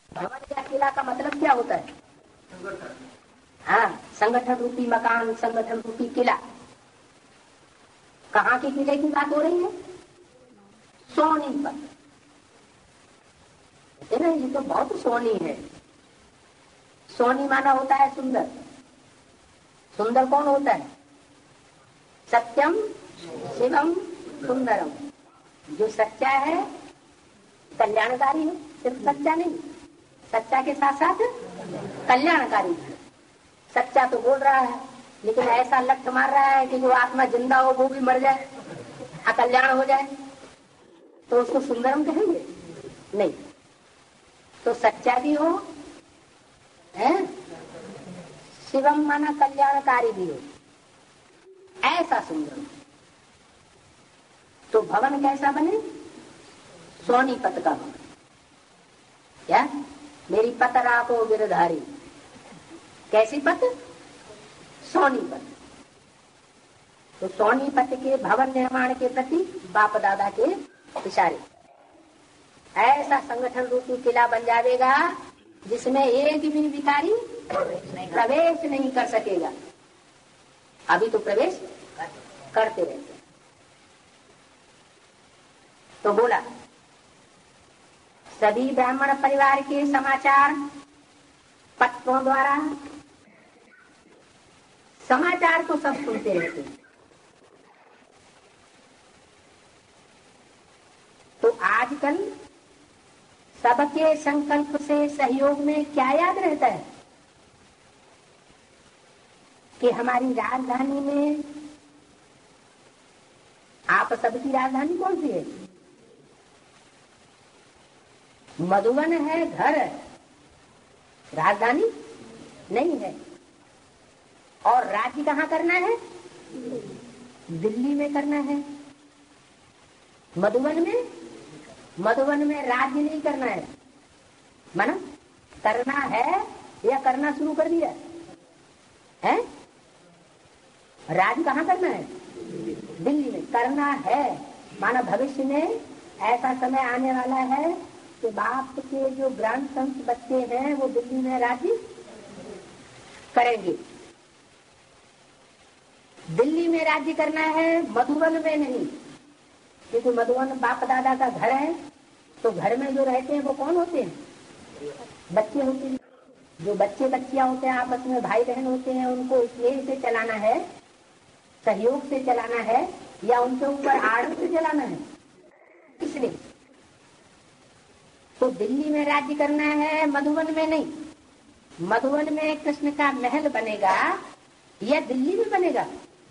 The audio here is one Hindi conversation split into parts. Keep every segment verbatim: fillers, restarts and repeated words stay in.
भवन या किला का मतलब क्या होता है? हाँ, संगठन रूपी मकान, संगठन रूपी किला। कहाँ के किले की बात हो रही है? सोनीपत। ना, ये तो बहुत सोनी है। सोनी माना होता है सुंदर। सुंदर कौन होता है? सत्यम शिवम सुंदरम। जो सच्चा है कल्याणकारी है। सिर्फ सच्चा नहीं, सच्चा के साथ साथ कल्याणकारी है। सच्चा तो बोल रहा है, लेकिन ऐसा लठ मार रहा है कि जो आत्मा जिंदा हो वो भी मर जाए, अकल्याण हो जाए, तो उसको सुंदरम कहेंगे? नहीं। तो सच्चा भी हो, है शिवम माना कल्याणकारी भी हो, ऐसा सुंदर। तो भवन कैसा बने? सोनीपत का भवन। क्या? मेरी पत राखो गिरधारी। कैसी पत? सोनीपत। तो सोनीपत के भवन निर्माण के प्रति बाप दादा के इशारे। ऐसा संगठन रूपी किला बन जाएगा जिसमें एक भी भिखारी प्रवेश नहीं कर सकेगा। अभी तो प्रवेश करते रहते। तो बोला सभी ब्राह्मण परिवार के समाचार पत्रों द्वारा, समाचार तो सब सुनते रहते हैं। तो आजकल सबके संकल्प से सहयोग में क्या याद रहता है कि हमारी राजधानी में, आप सबकी राजधानी कौन सी है? मधुबन है, घर है, राजधानी नहीं है। और राज्य कहाँ करना है? दिल्ली में करना है। मधुबन में, मधुबन में राज्य नहीं करना है। माना करना है या करना शुरू कर दिया है? राज्य कहाँ करना है? दिल्ली में करना है। माना भविष्य में ऐसा समय आने वाला है कि बाप के जो ग्रांड सन्स बच्चे हैं वो दिल्ली में राज्य करेंगे। दिल्ली में राज्य करना है, मधुबन में नहीं, क्योंकि मधुबन बाप दादा का घर है। तो घर में जो रहते हैं वो कौन होते हैं? बच्चे होते हैं। जो बच्चे बच्चियां होते हैं आपस में भाई बहन होते हैं, उनको स्नेह से चलाना है, सहयोग से चलाना है, या उनके ऊपर आड़ से चलाना है? इसलिए तो दिल्ली में राज्य करना है, मधुबन में नहीं। मधुबन में कृष्ण का महल बनेगा या दिल्ली में बनेगा?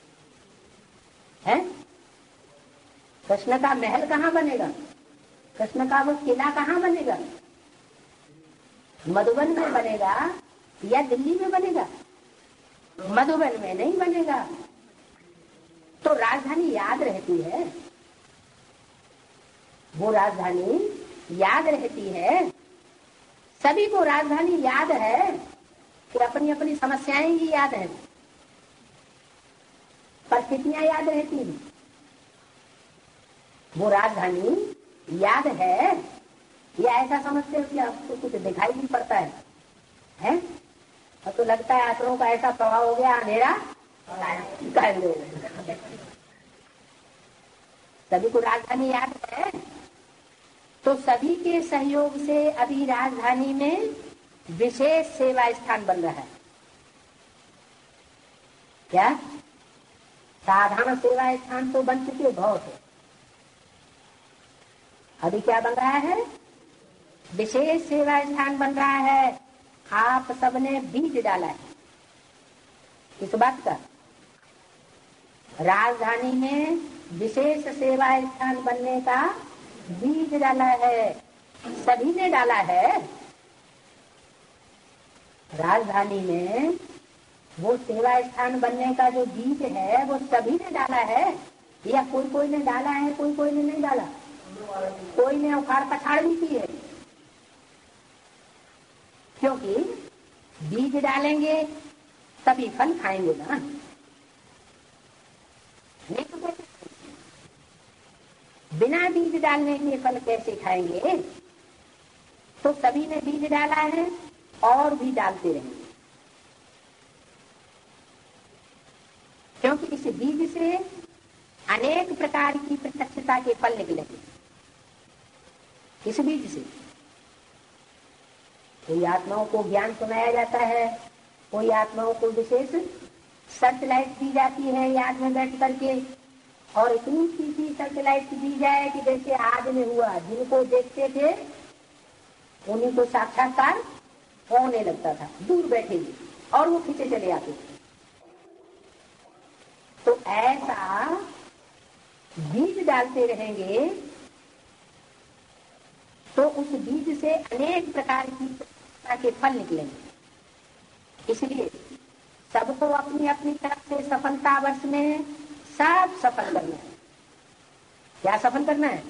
है कृष्ण का महल कहाँ बनेगा? कृष्ण का वो किला कहाँ बनेगा? मधुबन में बनेगा या दिल्ली में बनेगा? मधुबन में नहीं बनेगा। तो राजधानी याद रहती है, वो राजधानी याद रहती है। सभी को राजधानी याद है कि अपनी अपनी समस्याएं ही याद है, परिस्थितियां याद रहती हैं। वो राजधानी याद है या ऐसा समझते हो कि आपको कुछ दिखाई नहीं पड़ता है, है? और तो लगता है आसरों का ऐसा प्रभाव हो गया, अंधेरा कर लो। सभी को राजधानी याद है। तो सभी के सहयोग से अभी राजधानी में विशेष सेवा स्थान बन रहा है। क्या? साधारण सेवा स्थान तो बन चुके बहुत है। अभी क्या बन रहा है? विशेष सेवा स्थान बन रहा है। आप सबने बीज डाला है इस बात का। राजधानी में विशेष सेवा स्थान बनने का बीज डाला है, सभी ने डाला है। राजधानी में वो सेवा स्थान बनने का जो बीज है वो सभी ने डाला है, या कोई कोई ने डाला है, कोई कोई ने नहीं डाला? कोई ने उखाड़ पछाड़ भी की है, क्योंकि बीज डालेंगे तभी फल खाएंगे ना। नहीं तो कैसे? बिना बीज डालने के फल कैसे खाएंगे? तो सभी ने बीज डाला है और भी डालते रहेंगे, क्योंकि इस बीज से अनेक प्रकार की प्रत्यक्षता के फल निकलेंगे। इस बीज से कोई आत्माओं को ज्ञान सुनाया जाता है, कोई आत्माओं को विशेष सर्चलाइट दी जाती है याद में बैठ करके, और इतनी सी सर्चलाइट दी जाए कि जैसे आज में हुआ, जिनको देखते थे उन्हीं को साक्षात्कार होने लगता था, दूर बैठेंगे और वो खींचे चले आते थे। तो ऐसा बीज डालते रहेंगे तो उस बीज से अनेक प्रकार की के फल निकलेंगे। इसलिए सबको अपनी अपनी तरफ से सफलता वर्ष में सब सफल करना है। क्या सफल करना है?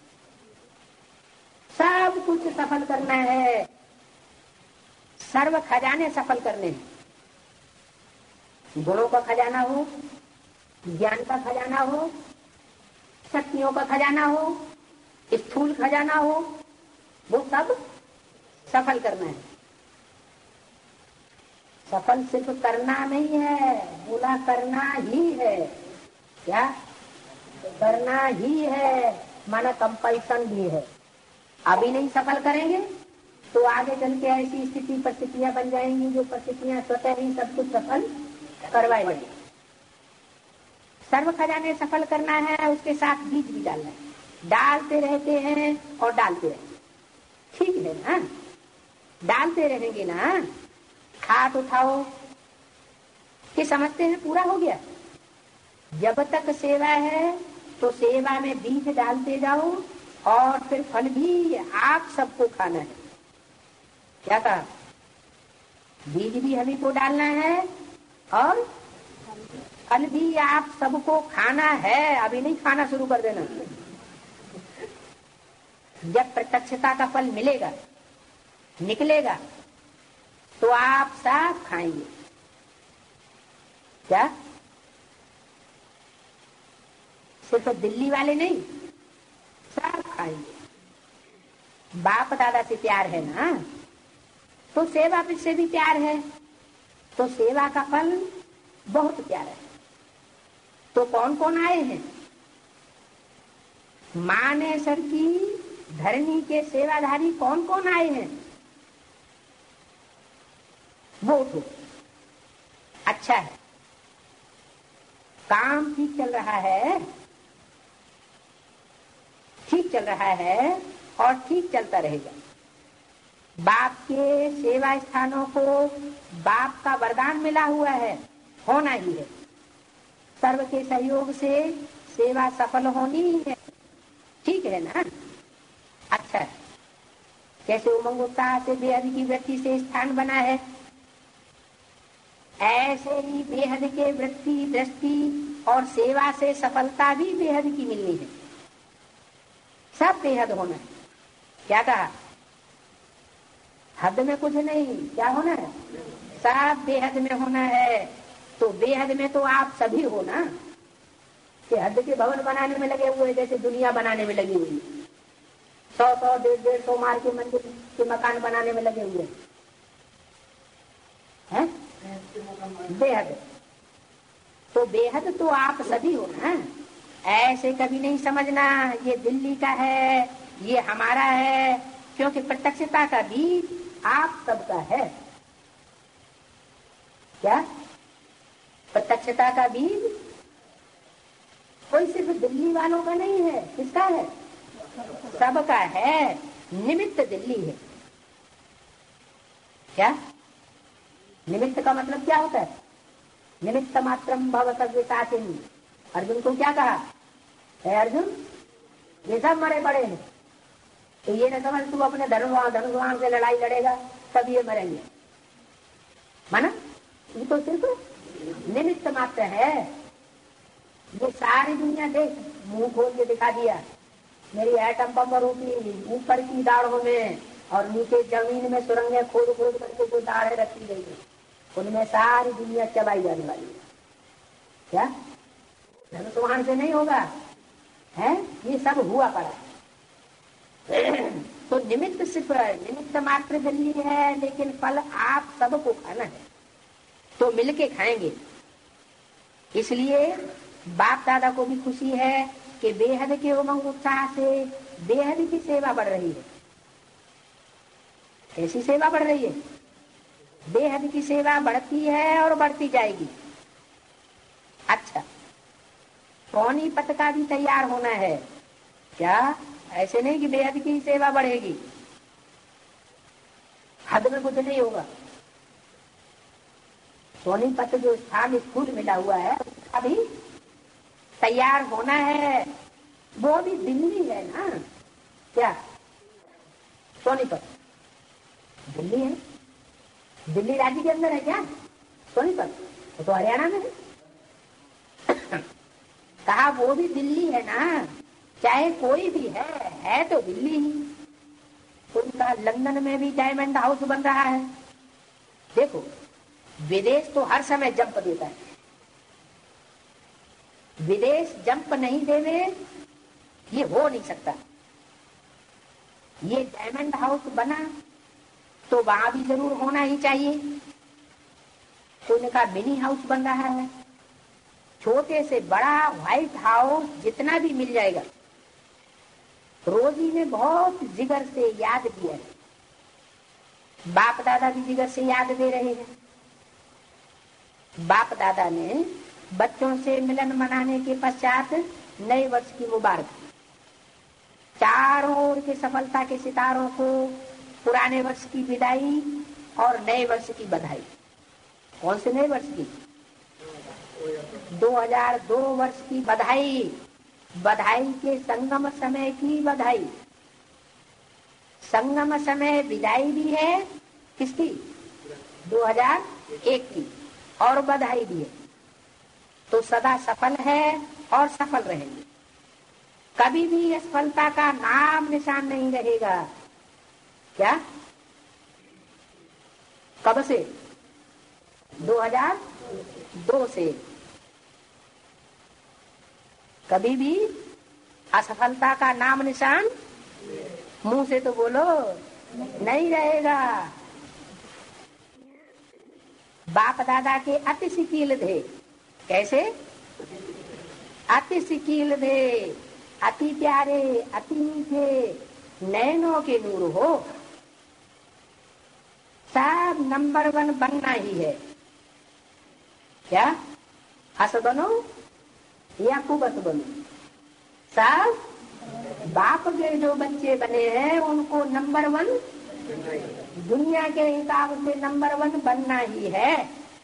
सब कुछ सफल करना है, सर्व खजाने सफल करने हैं। गुणों का खजाना हो, ज्ञान का खजाना हो, शक्तियों का खजाना हो, स्थूल खजाना हो, वो सब सफल करना है। सफल सिर्फ करना नहीं है, बोला करना ही है। क्या करना ही है, माना कंपल्सन भी है। अभी नहीं सफल करेंगे तो आगे चल के ऐसी स्थिति परिस्थितियां बन जाएंगी जो परिस्थितियां स्वतः ही सब कुछ सफल करवाएंगे। सर्व खजाने सफल करना है, उसके साथ बीज भी डालना है। डालते रहते हैं और डालते रहेंगे, ठीक है ना? डालते रहेंगे ना, हाथ उठाओ कि समझते हैं पूरा हो गया। जब तक सेवा है तो सेवा में बीज डालते जाओ और फिर फल भी आप सबको खाना है। क्या कहा? बीज भी हमें को डालना है और फल भी आप सबको खाना है। अभी नहीं खाना शुरू कर देना। जब प्रत्यक्षता का फल मिलेगा, निकलेगा, तो आप सब खाएंगे। क्या सिर्फ दिल्ली वाले नहीं, सब खाएंगे। बाप दादा से प्यार है ना, तो सेवा से भी प्यार है, तो सेवा का फल बहुत प्यारा है। तो कौन कौन आए हैं? मानेसर की धरनी के सेवाधारी कौन कौन आए हैं? वो उठो। अच्छा है, काम ठीक चल रहा है, ठीक चल रहा है और ठीक चलता रहेगा। बाप के सेवा स्थानों को बाप का वरदान मिला हुआ है, होना ही है। सर्व के सहयोग से सेवा सफल होनी ही है, ठीक है ना? अच्छा है। कैसे उमंग उत्साह से बेहद की वृत्ति से स्थान बना है, ऐसे ही बेहद के वृत्ति, दृष्टि और सेवा से सफलता भी बेहद की मिलनी है। सब बेहद होना है। क्या कहा? हद में कुछ नहीं, क्या होना है? सब बेहद में होना है। तो बेहद में तो आप सभी हो ना, कि हद के भवन बनाने में लगे हुए, जैसे दुनिया बनाने में लगी हुई, सौ सौ डेढ़ डेढ़ सौ मार के मंदिर के मकान बनाने में लगे हुए हैं। बेहद तो बेहद तो आप सभी हो ना। ऐसे कभी नहीं समझना ये दिल्ली का है, ये हमारा है, क्योंकि प्रत्यक्षता का बीज आप सबका है। क्या प्रत्यक्षता का बीज कोई सिर्फ दिल्ली वालों का नहीं है, किसका है? सबका है। निमित्त दिल्ली है। क्या निमित्त का मतलब क्या होता है? निमित्त मात्रम भव सर्वसाचिन। अर्जुन को क्या कहा? है अर्जुन, ये सब मरे पड़े हैं, तो ये न समझ तू अपने धनुर्वाण धनुर्वाण से लड़ाई लड़ेगा तब ये मरेंगे। माना ये तो सिर्फ निमित्त मात्र है। ये सारी दुनिया देख, मुंह खोल के दिखा दिया, मेरी एटम बम रूपी ऊपर की दाढ़ों में और नीचे जमीन में सुरंगें खोद खोद करके जो दाढ़ें रखी गई है, उनमें सारी दुनिया चबाई जाने वाली है। क्या धनुष्वाण से नहीं होगा? है ये सब हुआ पड़ा। तो निमित्त सिर्फ निमित्त मात्र दिल्ली है, लेकिन फल आप सबको खाना है, तो मिलके खाएंगे। इसलिए बाप दादा को भी खुशी है कि बेहद के उमंग उत्साह से बेहद की सेवा बढ़ रही है। कैसी सेवा बढ़ रही है? बेहद की सेवा बढ़ती है और बढ़ती जाएगी। अच्छा, सोनीपत का भी तैयार होना है क्या? ऐसे नहीं कि बेहद की सेवा बढ़ेगी, हद में कुछ नहीं होगा। सोनीपत जो स्थान स्कूल मिला हुआ है उसका भी तैयार होना है। वो भी दिल्ली है ना क्या? सोनीपत दिल्ली है, दिल्ली राज्य के अंदर है क्या सोनीपत? वो तो हरियाणा में है। कहा वो भी दिल्ली है ना, चाहे कोई भी है, है तो दिल्ली ही। उनका लंदन में भी डायमंड हाउस बन रहा है। देखो, विदेश तो हर समय जंप देता है, विदेश जंप नहीं देवे ये हो नहीं सकता। ये डायमंड हाउस बना तो वहां भी जरूर होना ही चाहिए। तो उनका मिनी हाउस बन रहा है, छोटे से बड़ा व्हाइट हाउस जितना भी मिल जाएगा। रोजी ने बहुत जिगर से याद किया है, बाप दादा भी जिगर से याद दे रहे हैं। बाप दादा ने बच्चों से मिलन मनाने के पश्चात नए वर्ष की मुबारक, चारों ओर के सफलता के सितारों को पुराने वर्ष की विदाई और नए वर्ष की बधाई। कौन से नए वर्ष की? दो हज़ार दो वर्ष की बधाई, बधाई के संगम समय की बधाई। संगम समय विदाई भी है किसकी? दो हज़ार एक की, और बधाई भी है। तो सदा सफल है और सफल रहेंगे, कभी भी असफलता का नाम निशान नहीं रहेगा। क्या? कब से? दो हज़ार दो से कभी भी असफलता का नाम निशान, मुंह से तो बोलो, नहीं रहेगा। बाप दादा के अति सिकील थे। कैसे? अति सिकील थे, अति प्यारे, अति मीठे, नैनों के नूर हो। सब नंबर वन बनना ही है। क्या? हस बनो या कुबस बनो, सब बाप के जो बच्चे बने हैं उनको नंबर वन, दुनिया के हिसाब से नंबर वन बनना ही है।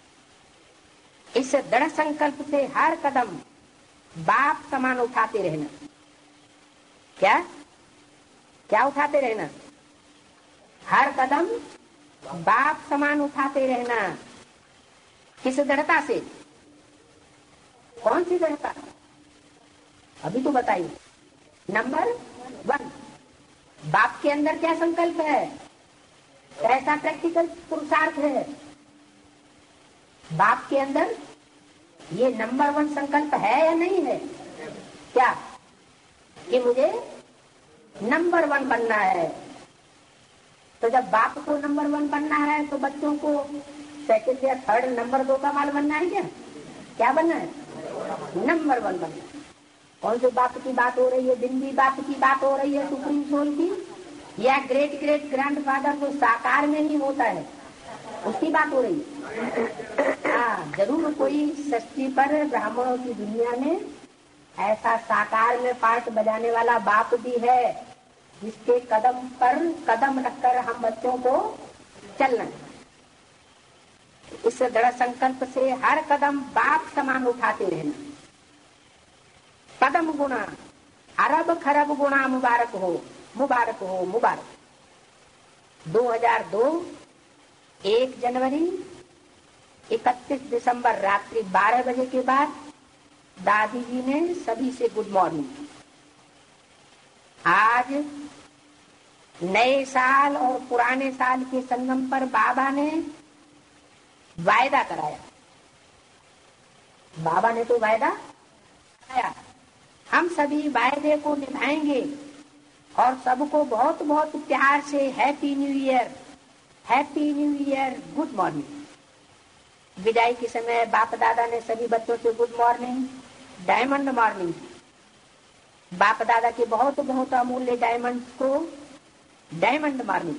इस दृढ़ संकल्प से हर कदम बाप समान उठाते रहना। क्या? क्या उठाते रहना? हर कदम बाप समान उठाते रहना। किस दृढ़ता से? कौन सी दृढ़ता? अभी तो बताइए। नंबर वन, बाप के अंदर क्या संकल्प है, कैसा प्रैक्टिकल पुरुषार्थ है बाप के अंदर? ये नंबर वन संकल्प है या नहीं है? क्या? कि मुझे नंबर वन बनना है। तो जब बाप को नंबर वन बनना है तो बच्चों को सेकंड या थर्ड नंबर दो का माल बनना है क्या? क्या बनना है? नंबर वन बनना है। कौन से बाप की बात हो रही है? बिंदी बाप की बात हो रही है, सुप्रीम सोल की, या ग्रेट ग्रेट ग्रैंड फादर जो साकार में नहीं होता है उसकी बात हो रही है? हाँ, जरूर कोई सृष्टि पर ब्राह्मणों की दुनिया में ऐसा साकार में पार्ट बजाने वाला बाप भी है जिसके कदम पर कदम रखकर हम बच्चों को चलना। इस दृढ़ संकल्प से हर कदम बाप समान उठाते रहना। कदम गुना अरब खरब गुना मुबारक हो, मुबारक हो, मुबारक। दो हज़ार दो एक जनवरी इकतीस दिसंबर रात्रि बारह बजे के बाद दादी जी ने सभी से गुड मॉर्निंग। आज नए साल और पुराने साल के संगम पर बाबा ने वायदा कराया। बाबा ने तो वायदा कराया, हम सभी वायदे को निभाएंगे और सबको बहुत बहुत प्यार से happy new year, happy new year, good morning. विदाई के समय बाप दादा ने सभी बच्चों से गुड मॉर्निंग, डायमंड मॉर्निंग। बाप दादा के बहुत बहुत अमूल्य डायमंड को diamond morning,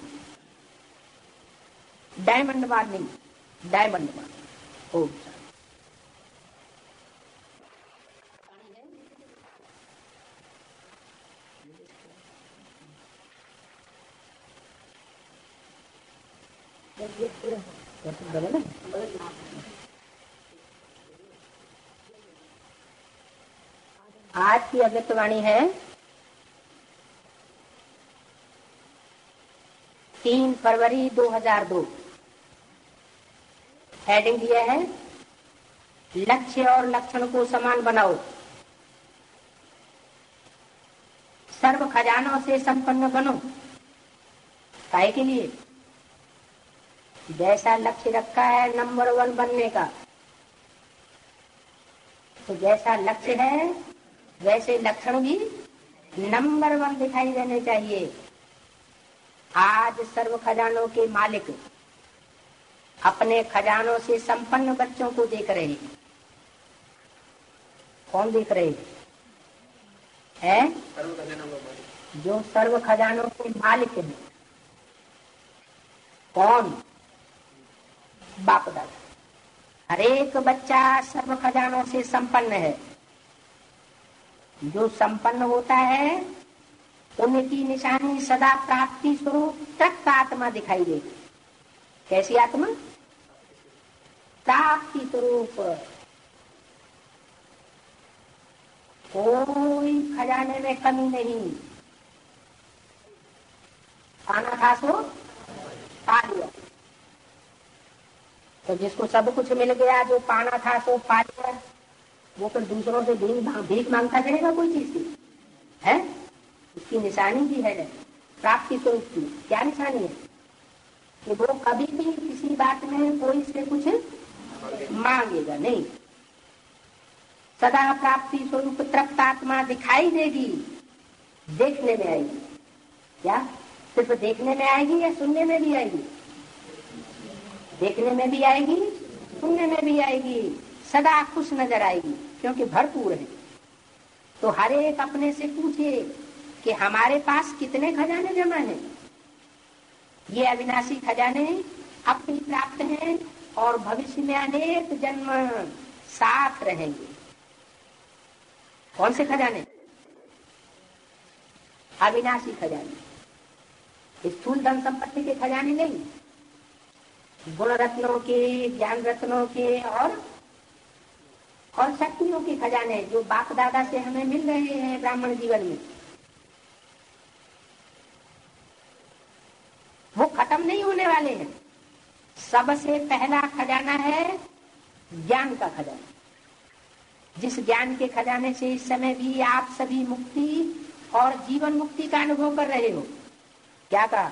diamond morning, diamond morning. ओम आज की अव्यक्तवाणी है तीन फरवरी दो हजार दो। हेडिंग दिया है लक्ष्य और लक्षण को समान बनाओ, सर्व खजानों से संपन्न बनो। काहे के लिए? जैसा लक्ष्य रखा है नंबर वन बनने का, तो जैसा लक्ष्य है वैसे लक्षण भी नंबर वन दिखाई देने चाहिए। आज सर्व खजानों के मालिक अपने खजानों से संपन्न बच्चों को देख रहे हैं। कौन देख रहे हैं? है जो सर्व खजानों के मालिक हैं। कौन? बाप दादा। हर एक बच्चा सर्व खजानों से संपन्न है। जो संपन्न होता है उनकी निशानी सदा प्राप्ति स्वरूप तृप्त आत्मा दिखाई देगी। कैसी आत्मा? प्राप्ति स्वरूप। कोई खजाने में कमी नहीं। पाना था सो पा लिया। तो जिसको सब कुछ मिल गया, जो पाना था सो पा लिया, वो फिर दूसरों से भीख मांगता चलेगा कोई चीज की? है उसकी निशानी भी है प्राप्ति स्वरूप की। क्या निशानी है? कि वो कभी भी किसी बात में कोई से कुछ मांगेगा नहीं। सदा प्राप्ति स्वरूप तृप्त आत्मा दिखाई देगी, देखने में आएगी। क्या सिर्फ देखने में आएगी या सुनने में भी आएगी? देखने में भी आएगी, सुनने में भी आएगी। सदा खुश नजर आएगी क्योंकि भरपूर है। तो हर एक अपने से पूछे कि हमारे पास कितने खजाने जमा हैं। ये अविनाशी खजाने अब भी प्राप्त हैं और भविष्य में अनेक जन्म साथ रहेंगे। कौन से खजाने? अविनाशी खजाने। स्थूल धन संपत्ति के खजाने नहीं, गुण रत्नों के, ज्ञान रत्नों के और और शक्तियों के खजाने जो बाप दादा से हमें मिल रहे हैं ब्राह्मण जीवन में। वो खत्म नहीं होने वाले हैं। सबसे पहला खजाना है ज्ञान का खजाना। जिस ज्ञान के खजाने से इस समय भी आप सभी मुक्ति और जीवन मुक्ति का अनुभव कर रहे हो। क्या कहा?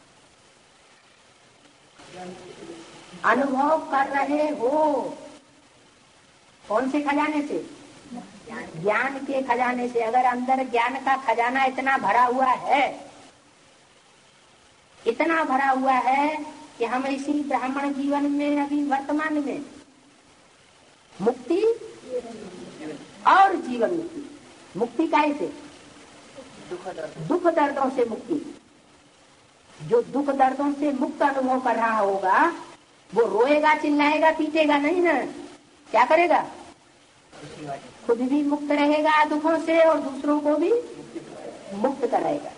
अनुभव कर रहे हो। कौन से खजाने से? ज्ञान के खजाने से। अगर अंदर ज्ञान का खजाना इतना भरा हुआ है, इतना भरा हुआ है कि हम इसी ब्राह्मण जीवन में अभी वर्तमान में मुक्ति और जीवन मुक्ति, मुक्ति काहे से? दुख दर्दों से मुक्ति। जो दुख दर्दों से मुक्त अनुभव कर रहा होगा वो रोएगा, चिल्लाएगा, पीटेगा नहीं ना। क्या करेगा? खुद भी मुक्त रहेगा दुखों से और दूसरों को भी मुक्त कराएगा।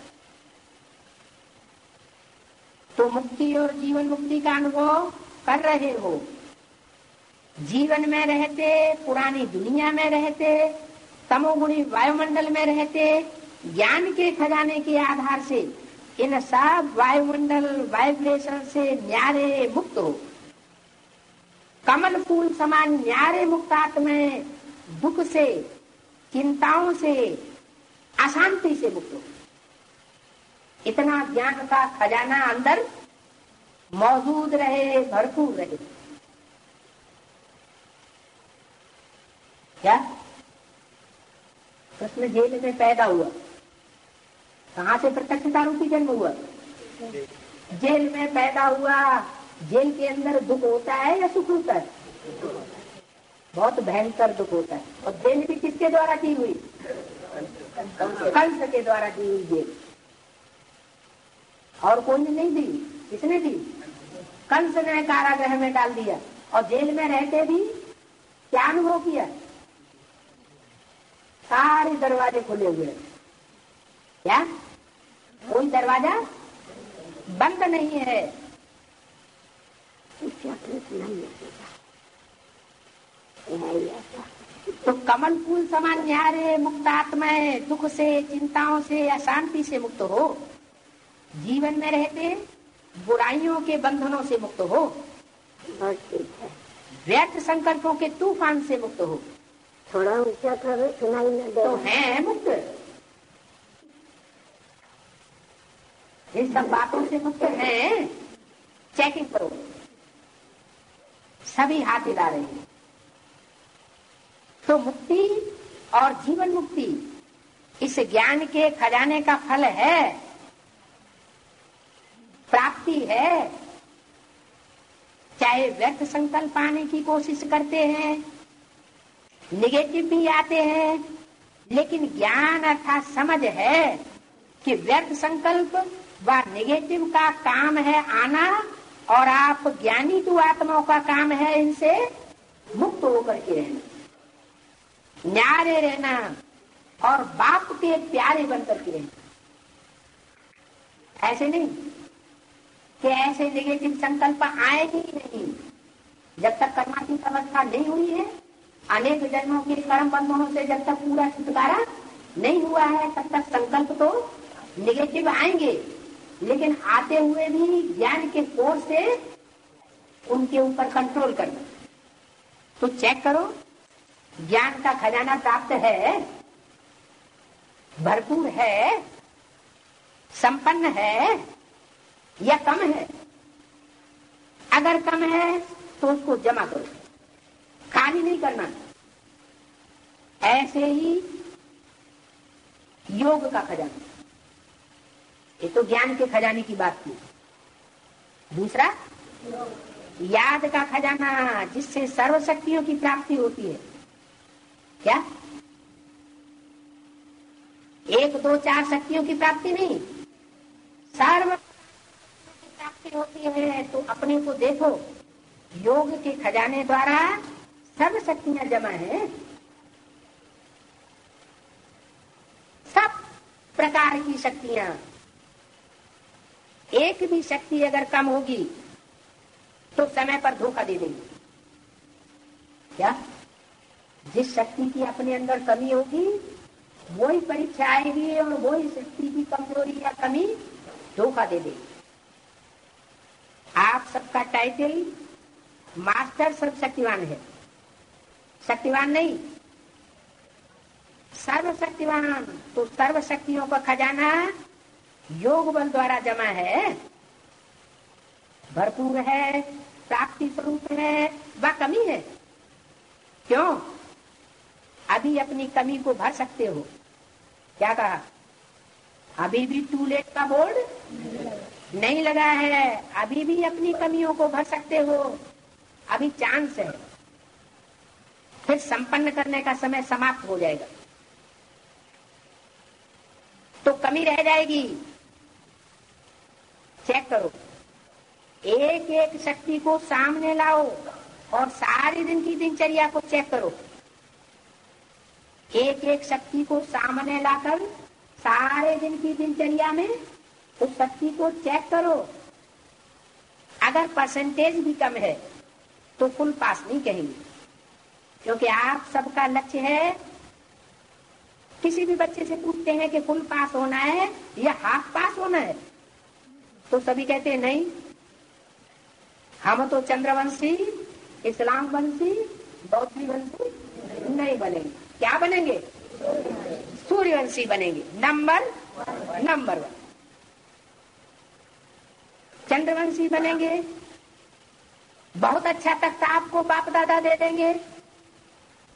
तो मुक्ति और जीवन मुक्ति का अनुभव कर रहे हो। जीवन में रहते, पुरानी दुनिया में रहते, तमोगुणी वायुमंडल में रहते, ज्ञान के खजाने के आधार से इन सब वायुमंडल वाइब्रेशन से न्यारे मुक्त हो। कमल फूल समान न्यारे मुक्त आत्माएं दुख से, चिंताओं से, अशांति से मुक्त हो। इतना ज्ञान का खजाना अंदर मौजूद रहे, भरपूर रहे। क्या? कृष्ण जेल में पैदा हुआ, कहाँ से प्रत्यक्षता रूपी जन्म हुआ? जेल में पैदा हुआ। जेल के अंदर दुख होता है या सुख होता है? बहुत भयंकर दुख होता है। और जेल भी किसके द्वारा की हुई? कंस के द्वारा की हुई जेल। और कोई ने नहीं दी। किसने दी? कंस ने कारागृह में डाल दिया। और जेल में रहते भी क्या अनुभव किया? सारे दरवाजे खुले हुए। क्या कोई दरवाजा बंद नहीं है? तो कमल फूल समान न्यारे मुक्त आत्माएं दुख से, चिंताओं से, अशांति से मुक्त हो। जीवन में रहते बुराइयों के बंधनों से मुक्त हो। व्यर्थ संकल्पों के तूफान से मुक्त हो। थोड़ा ऊंचा करो, सुनाई न दे। तो है मुक्त। इन सब बातों से मुक्त है। चेकिंग करो। सभी हाथ हिला रहे हैं। तो मुक्ति और जीवन मुक्ति इस ज्ञान के खजाने का फल है, प्राप्ति है। चाहे व्यर्थ संकल्प पाने की कोशिश करते हैं, निगेटिव भी आते हैं, लेकिन ज्ञान अर्थात समझ है कि व्यर्थ संकल्प व निगेटिव का काम है आना, और आप ज्ञानी तो आत्माओं का काम है इनसे मुक्त होकर के रहना, न्यारे रहना और बाप के प्यारे बनकर के रहना। ऐसे नहीं कि ऐसे निगेटिव संकल्प आए ही नहीं। जब तक कर्मातीत अवस्था नहीं हुई है, अनेक जन्मों के कर्म बंधनों से जब तक पूरा छुटकारा नहीं हुआ है, तब तक संकल्प तो निगेटिव आएंगे। लेकिन आते हुए भी ज्ञान के कोर्स से उनके ऊपर कंट्रोल करना। तो चेक करो, ज्ञान का खजाना प्राप्त है, भरपूर है, संपन्न है या कम है? अगर कम है तो उसको जमा करो, खाली नहीं करना। ऐसे ही योग का खजाना, ये तो ज्ञान के खजाने की बात की। दूसरा याद का खजाना, जिससे सर्व शक्तियों की प्राप्ति होती है। क्या एक दो चार शक्तियों की प्राप्ति नहीं, सर्व की प्राप्ति होती है। तो अपने को देखो, योग के खजाने द्वारा सर्व शक्तियां जमा है। सब प्रकार की शक्तियां। एक भी शक्ति अगर कम होगी तो समय पर धोखा दे देगी। क्या जिस शक्ति की अपने अंदर कमी होगी वही परीक्षा आएगी, और वही शक्ति की कमजोरी या कमी धोखा दे देगी। आप सबका टाइटल मास्टर सर्वशक्तिवान है, शक्तिवान नहीं, सर्वशक्तिवान। तो सर्व शक्तियों का खजाना योग बल द्वारा जमा है, भरपूर है, प्राप्ति स्वरूप है, वह कमी है। क्यों? अभी अपनी कमी को भर सकते हो। क्या कहा? अभी भी टू लेट का बोर्ड नहीं लगा है, अभी भी अपनी कमियों को भर सकते हो, अभी चांस है। फिर संपन्न करने का समय समाप्त हो जाएगा तो कमी रह जाएगी। चेक करो, एक एक शक्ति को सामने लाओ और सारे दिन की दिनचर्या को चेक करो। एक एक शक्ति को सामने लाकर सारे दिन की दिनचर्या में उस शक्ति को चेक करो। अगर परसेंटेज भी कम है तो फुल पास नहीं कहेंगे, क्योंकि आप सबका लक्ष्य है। किसी भी बच्चे से पूछते हैं कि फुल पास होना है या हाफ पास होना है, तो सभी कहते हैं नहीं, हम तो चंद्रवंशी, इस्लाम वंशी, बौद्ध वंशी नहीं बनेंगे। क्या बनेंगे? सूर्यवंशी बनेंगे। Number number one. चंद्रवंशी बनेंगे, बहुत अच्छा तख्ता आपको बाप दादा दे देंगे।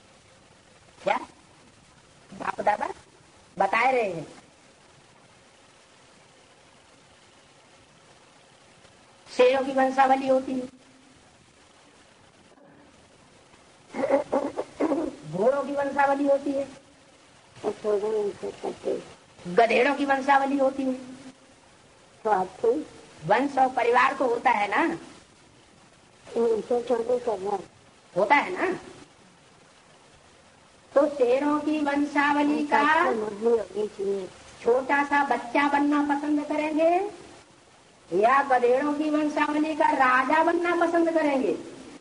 क्या बाप दादा बताए रहे हैं? शेरों की वंशावली होती है, घोड़ों की वंशावली होती है, गधेड़ों की वंशावली होती है। तो वंश और परिवार तो होता है ना, होता है ना। तो शेरों की वंशावली का छोटा सा बच्चा बनना पसंद करेंगे या गधेड़ों की वंशावली का राजा बनना पसंद करेंगे?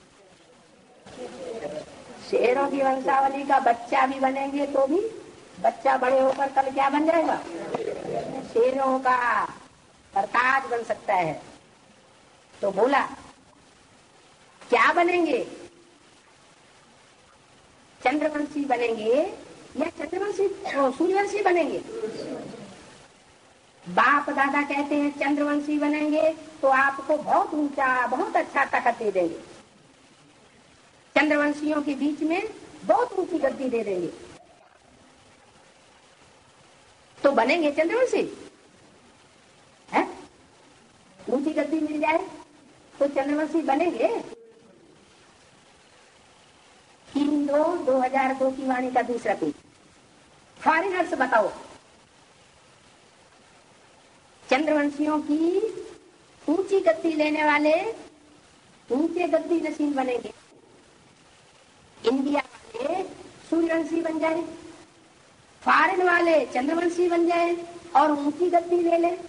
शेरों की वंशावली का बच्चा भी बनेंगे तो भी बच्चा बड़े होकर कल क्या बन जाएगा? शेरों का सरताज बन सकता है। तो बोला क्या बनेंगे? चंद्रवंशी बनेंगे या चंद्रवंशी सूर्यवंशी बनेंगे? बाप दादा कहते हैं चंद्रवंशी बनेंगे तो आपको बहुत ऊंचा बहुत अच्छा तखत दे देंगे, चंद्रवंशियों के बीच में बहुत ऊंची गद्दी दे देंगे। तो बनेंगे चंद्रवंशी है? ऊंची गद्दी मिल जाए तो चंद्रवंशी बनेंगे। तीन दो दो हजार दो की वाणी का दूसरा पेज, फॉरेनर्स बताओ चंद्रवंशियों की ऊंची गद्दी लेने वाले ऊंचे गद्दी नशीन बनेंगे, इंडिया वाले सूर्यवंशी बन जाए, फॉरेन वाले चंद्रवंशी बन जाए और ऊंची गद्दी ले ले?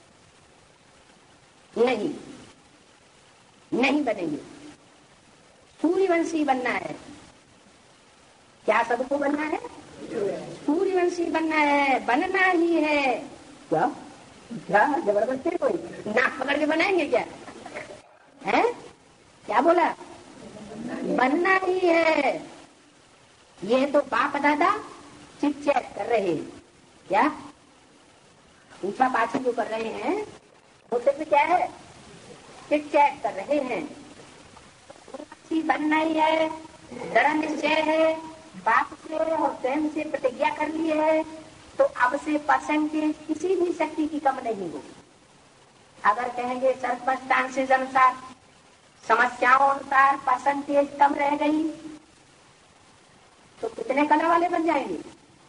नहीं, नहीं बनेंगे। सूर्यवंशी बनना है। क्या सबको बनना है? सूर्यवंशी बनना है, बनना ही है। क्या क्या जबरदस्ती कोई नाक पकड़ के बनाएंगे क्या? है क्या बोला? बनना ही है। ये तो बाप दादा चिट चैट कर रहे हैं। क्या पूछा पाछी जो कर रहे हैं वो सिर्फ क्या है? चिट चैट कर रहे हैं। बनना ही है, दृढ़ निश्चय है, बाप से और स्वयं से प्रतिज्ञा कर ली है। तो अब से परसेंटेज किसी भी शक्ति की कम नहीं होगी। अगर कहेंगे सर्कमस्टांसेस अनुसार समस्याओं अनुसार परसेंटेज कम रह गई तो कितने कला वाले बन जाएंगे?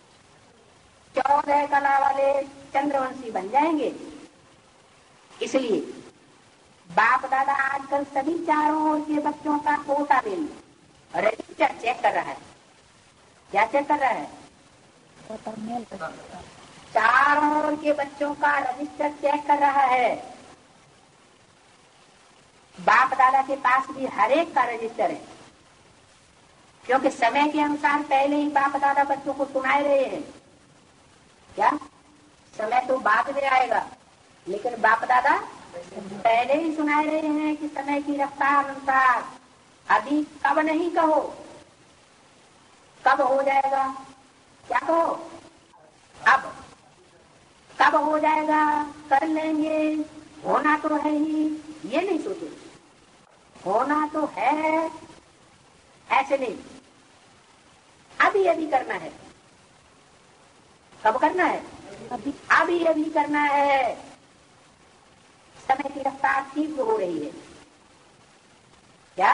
चौदह कला वाले चंद्रवंशी बन जाएंगे। इसलिए बाप दादा आजकल सभी चारों ओर के बच्चों का कोटा बिल रजिस्टर चेक कर रहा है। क्या चेक कर रहा है? चारों ओर के बच्चों का रजिस्टर चेक कर रहा है। बाप दादा के पास भी हर एक का रजिस्टर है, क्योंकि समय के अनुसार पहले ही बाप दादा बच्चों को सुनाए रहे हैं। क्या समय तो बाद में आएगा, लेकिन बाप दादा पहले ही सुनाए रहे हैं कि समय की रफ्तार अनुसार अभी कब नहीं कहो, कब हो जाएगा। क्या कहो? अब कब हो जाएगा, कर लेंगे, होना तो है ही, ये नहीं सोचे। होना तो है, ऐसे नहीं, अभी अभी करना है। कब करना है? अभी अभी अभी करना है। समय की रफ्तार तीव्र हो रही है। क्या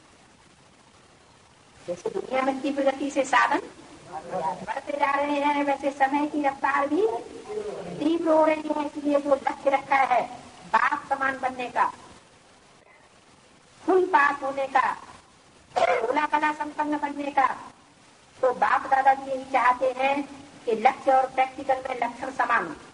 जैसे दुनिया में तीव्र गति से साधन बढ़ते जा रहे हैं, वैसे समय की रफ्तार भी तीव्र हो रही है। इसलिए जो लक्ष्य रखा है बाप समान बनने का, फुल पास होने का, भोला कला संपन्न बनने का, तो बाप दादा भी यही चाहते हैं कि लक्ष्य और प्रैक्टिकल में लक्षण समान हो।